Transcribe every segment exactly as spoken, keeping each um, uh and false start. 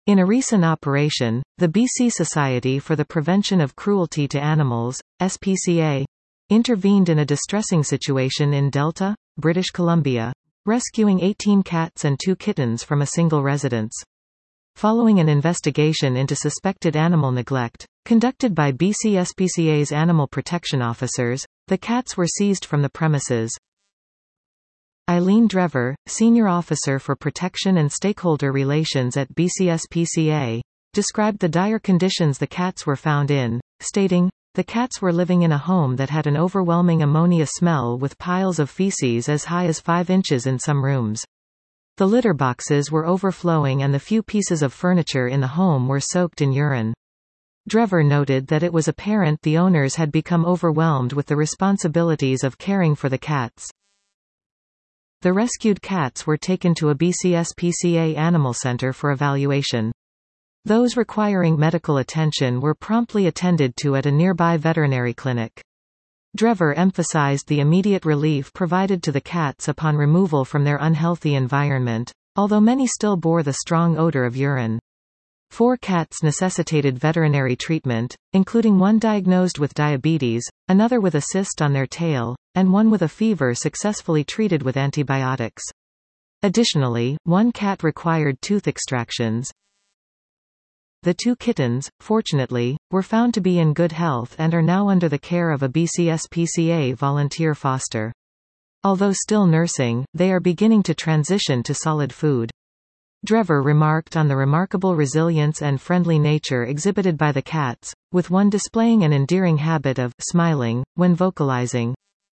In a recent operation, the B C Society for the Prevention of Cruelty to Animals, S P C A, intervened in a distressing situation in Delta, British Columbia, rescuing eighteen cats and two kittens from a single residence. Following an investigation into suspected animal neglect, conducted by B C S P C A's animal protection officers, the cats were seized from the premises. Eileen Drever, Senior Officer for Protection and Stakeholder Relations at B C S P C A, described the dire conditions the cats were found in, stating, "The cats were living in a home that had an overwhelming ammonia smell with piles of feces as high as five inches in some rooms. The litter boxes were overflowing and the few pieces of furniture in the home were soaked in urine." Drever noted that it was apparent the owners had become overwhelmed with the responsibilities of caring for the cats. The rescued cats were taken to a B C S P C A animal center for evaluation. Those requiring medical attention were promptly attended to at a nearby veterinary clinic. Drever emphasized the immediate relief provided to the cats upon removal from their unhealthy environment, although many still bore the strong odor of urine. Four cats necessitated veterinary treatment, including one diagnosed with diabetes, another with a cyst on their tail, and one with a fever successfully treated with antibiotics. Additionally, one cat required tooth extractions. The two kittens, fortunately, were found to be in good health and are now under the care of a B C S P C A volunteer foster. Although still nursing, they are beginning to transition to solid food. Drever remarked on the remarkable resilience and friendly nature exhibited by the cats, with one displaying an endearing habit of smiling when vocalizing.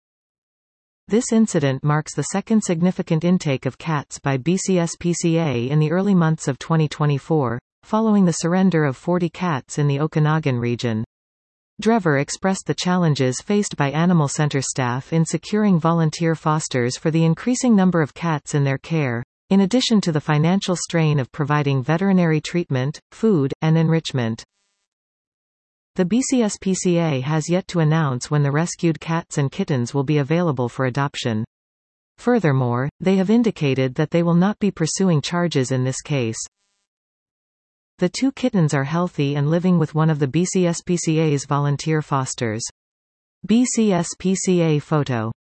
This incident marks the second significant intake of cats by B C S P C A in the early months of twenty twenty-four, following the surrender of forty cats in the Okanagan region. Drever expressed the challenges faced by animal center staff in securing volunteer fosters for the increasing number of cats in their care, in addition to the financial strain of providing veterinary treatment, food, and enrichment. The B C S P C A has yet to announce when the rescued cats and kittens will be available for adoption. Furthermore, they have indicated that they will not be pursuing charges in this case. The two kittens are healthy and living with one of the B C S P C A's volunteer fosters. B C S P C A photo.